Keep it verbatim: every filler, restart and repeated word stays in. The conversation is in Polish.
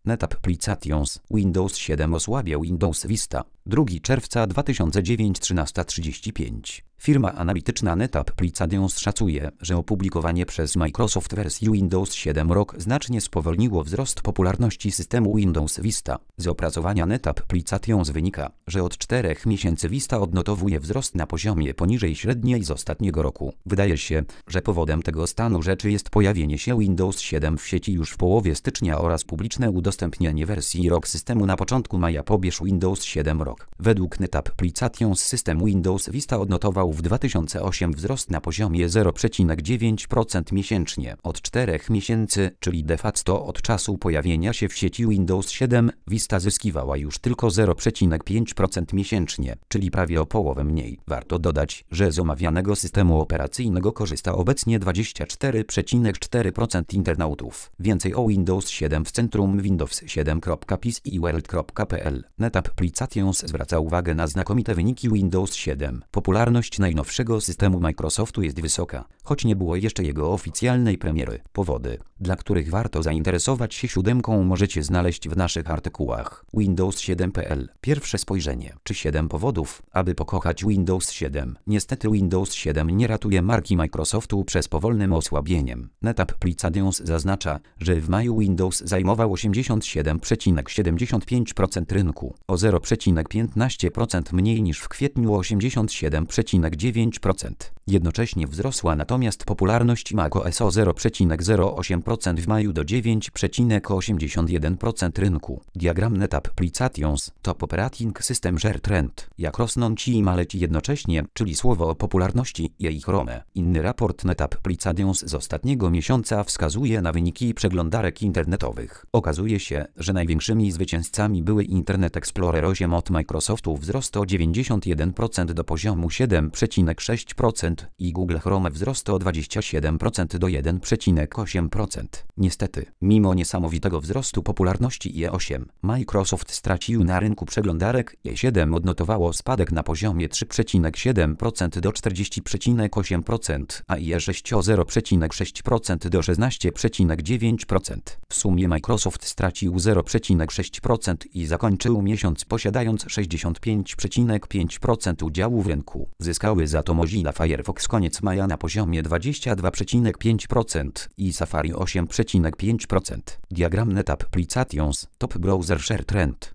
Net Applications. Windows siedem osłabia Windows Vista. drugiego czerwca dwa tysiące dziewięć trzynaście trzydzieści pięć. Firma analityczna Net Applications szacuje, że opublikowanie przez Microsoft wersji Windows siedem rok znacznie spowolniło wzrost popularności systemu Windows Vista. Z opracowania Net Applications wynika, że od czterech miesięcy Vista odnotowuje wzrost na poziomie poniżej średniej z ostatniego roku. Wydaje się, że powodem tego stanu rzeczy jest pojawienie się Windows siedem w sieci już w połowie stycznia oraz publiczne udostępnienie wersji rok systemu na początku maja. Pobierz Windows siedem rok. Według Net Applications system Windows Vista odnotował w dwa tysiące ósmym wzrost na poziomie zero przecinek dziewięć procent miesięcznie. Od czterech miesięcy, czyli de facto od czasu pojawienia się w sieci Windows siedem, Vista zyskiwała już tylko zero przecinek pięć procent miesięcznie, czyli prawie o połowę mniej. Warto dodać, że z omawianego systemu operacyjnego korzysta obecnie dwadzieścia cztery przecinek cztery procent internautów. Więcej o Windows siedem w centrum windows siedem kropka p i s i world kropka p l. Net Applications zwraca uwagę na znakomite wyniki Windows siedem. Popularność najnowszego systemu Microsoftu jest wysoka, choć nie było jeszcze jego oficjalnej premiery. Powody, dla których warto zainteresować się siódemką, możecie znaleźć w naszych artykułach. Windows siedem kropka p l. Pierwsze spojrzenie. Czy siedem powodów, aby pokochać Windows siedem? Niestety Windows siedem nie ratuje marki Microsoftu przez powolnym osłabieniem. Net Applications zaznacza, że w maju Windows zajmował osiemdziesiąt siedem przecinek siedemdziesiąt pięć procent rynku, o zero przecinek piętnaście procent mniej niż w kwietniu, osiemdziesiąt siedem przecinek dziewięć procent. Jednocześnie wzrosła natomiast popularność macOS o zero przecinek zero osiem procent w maju do dziewięć przecinek osiemdziesiąt jeden procent rynku. Diagram Net Applications. Top Operating System Share Trend. Jak rosną ci i maleci jednocześnie, czyli słowo o popularności i ich Rome. Inny raport Net Applications z ostatniego miesiąca wskazuje na wyniki przeglądarek internetowych. Okazuje się, że największymi zwycięzcami były Internet Explorer osiem od Microsoftu, wzrost o dziewięćdziesiąt jeden procent do poziomu siedem przecinek sześć procent i Google Chrome wzrost o dwadzieścia siedem procent do jeden przecinek osiem procent. Niestety, mimo niesamowitego wzrostu popularności i osiem, Microsoft stracił na rynku przeglądarek. i siedem odnotowało spadek na poziomie trzy przecinek siedem procent do czterdzieści przecinek osiem procent, a i sześć o zero przecinek sześć procent do szesnaście przecinek dziewięć procent. W sumie Microsoft stracił zero przecinek sześć procent i zakończył miesiąc posiadając sześćdziesiąt pięć przecinek pięć procent udziału w rynku. Zyskały za to Mozilla Firefox koniec maja na poziomie dwadzieścia dwa przecinek pięć procent i Safari osiem przecinek pięć procent. Diagram Net Applications. Top Browser Share Trend.